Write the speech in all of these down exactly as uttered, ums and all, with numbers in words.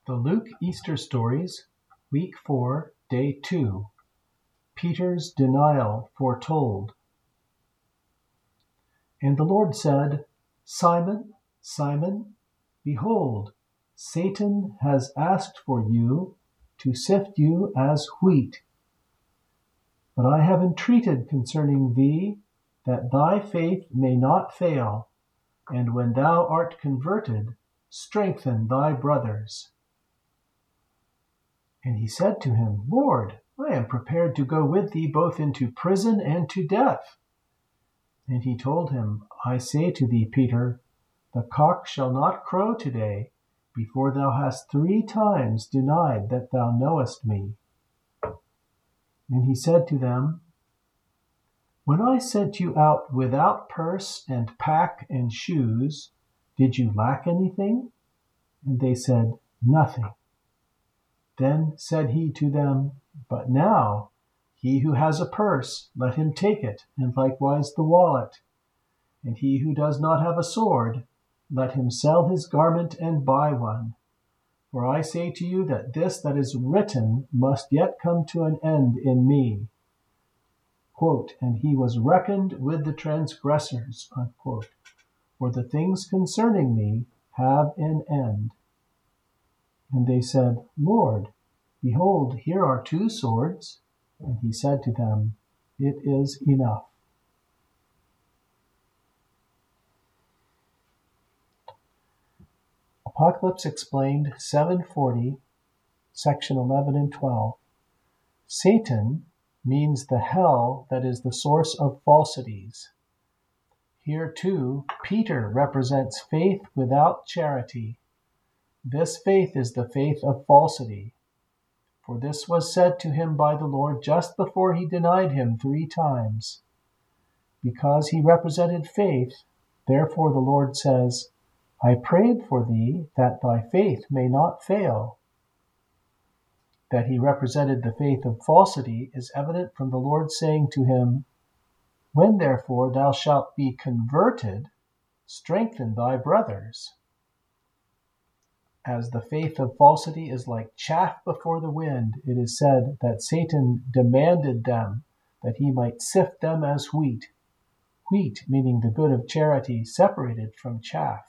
The Luke Easter Stories, Week four, Day two. Peter's Denial Foretold. And the Lord said, Simon, Simon, behold, Satan has asked for you to sift you as wheat. But I have entreated concerning thee, that thy faith may not fail, and when thou art converted, strengthen thy brothers. And he said to him, Lord, I am prepared to go with thee both into prison and to death. And he told him, I say to thee, Peter, the cock shall not crow today, before thou hast three times denied that thou knowest me. And he said to them, When I sent you out without purse and pack and shoes, did you lack anything? And they said, Nothing. Then said he to them, But now, he who has a purse, let him take it, and likewise the wallet. And he who does not have a sword, let him sell his garment and buy one. For I say to you that this that is written must yet come to an end in me. Quote, and he was reckoned with the transgressors, unquote. For the things concerning me have an end. And they said, Lord, behold, here are two swords. And he said to them, It is enough. Apocalypse Explained, seven forty, section eleven and twelve. Satan means the hell that is the source of falsities. Here, too, Peter represents faith without charity. This faith is the faith of falsity. For this was said to him by the Lord just before he denied him three times. Because he represented faith, therefore the Lord says, I prayed for thee that thy faith may not fail. That he represented the faith of falsity is evident from the Lord saying to him, When therefore thou shalt be converted, strengthen thy brothers. As the faith of falsity is like chaff before the wind, it is said that Satan demanded them that he might sift them as wheat. Wheat meaning the good of charity separated from chaff.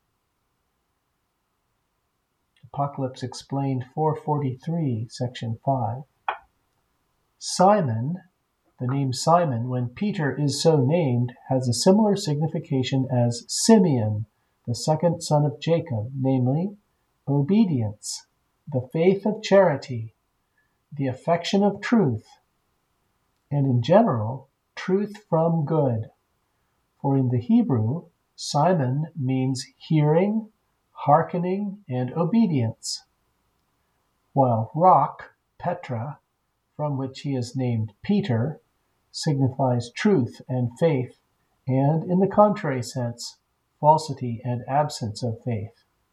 Apocalypse Explained four forty-three, section five. Simon, the name Simon, when Peter is so named, has a similar signification as Simeon, the second son of Jacob, namely, obedience, the faith of charity, the affection of truth, and in general, truth from good. For in the Hebrew, Simon means hearing, hearkening, and obedience, while rock, Petra, from which he is named Peter, signifies truth and faith, and in the contrary sense, falsity and absence of faith.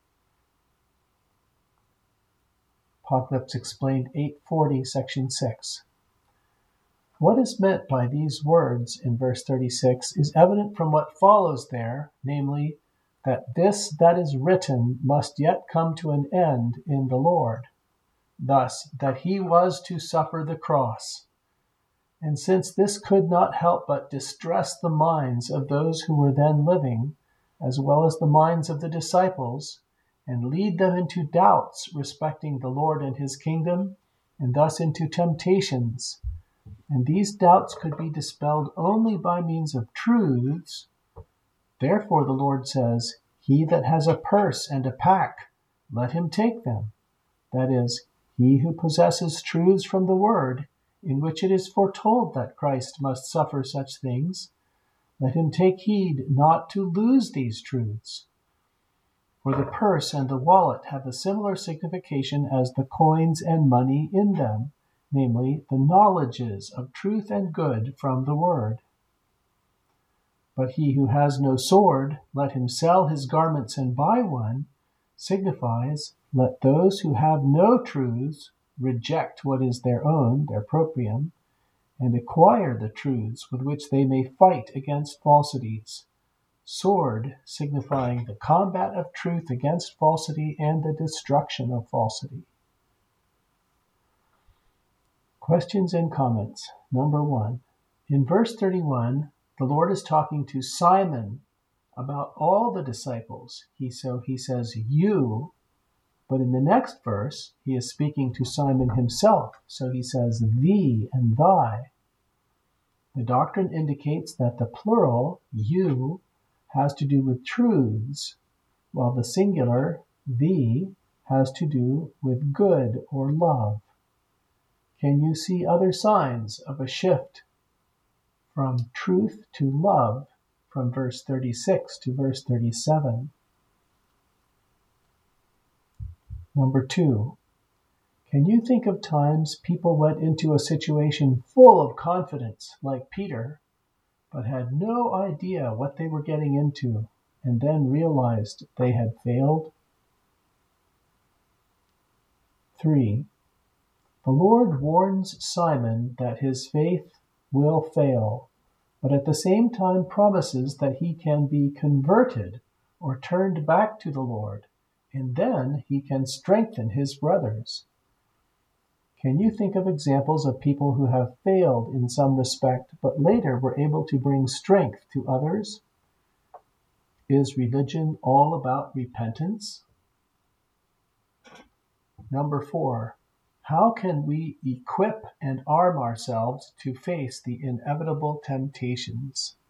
Apocalypse Explained eight forty, section six. What is meant by these words in verse thirty-six is evident from what follows there, namely, that this that is written must yet come to an end in the Lord, thus that he was to suffer the cross. And since this could not help but distress the minds of those who were then living, as well as the minds of the disciples, and lead them into doubts respecting the Lord and his kingdom, and thus into temptations, and these doubts could be dispelled only by means of truths, therefore the Lord says, He that has a purse and a pack, let him take them. That is, he who possesses truths from the word, in which it is foretold that Christ must suffer such things, let him take heed not to lose these truths. For the purse and the wallet have a similar signification as the coins and money in them, namely, the knowledges of truth and good from the word. But he who has no sword, let him sell his garments and buy one, signifies, let those who have no truths reject what is their own, their proprium, and acquire the truths with which they may fight against falsities, sword signifying the combat of truth against falsity and the destruction of falsity. Questions and comments. Number one, in verse thirty-one, the Lord is talking to Simon about all the disciples. He, so he says you, but in the next verse, he is speaking to Simon himself. So he says thee and thy. The doctrine indicates that the plural, you, has to do with truths, while the singular, thee, has to do with good or love. Can you see other signs of a shift from truth to love from verse thirty-six to verse thirty-seven? Number two, can you think of times people went into a situation full of confidence, like Peter, but had no idea what they were getting into, and then realized they had failed? Three, the Lord warns Simon that his faith will fail, but at the same time promises that he can be converted or turned back to the Lord, and then he can strengthen his brothers. Can you think of examples of people who have failed in some respect, but later were able to bring strength to others? Is religion all about repentance? Number four, how can we equip and arm ourselves to face the inevitable temptations?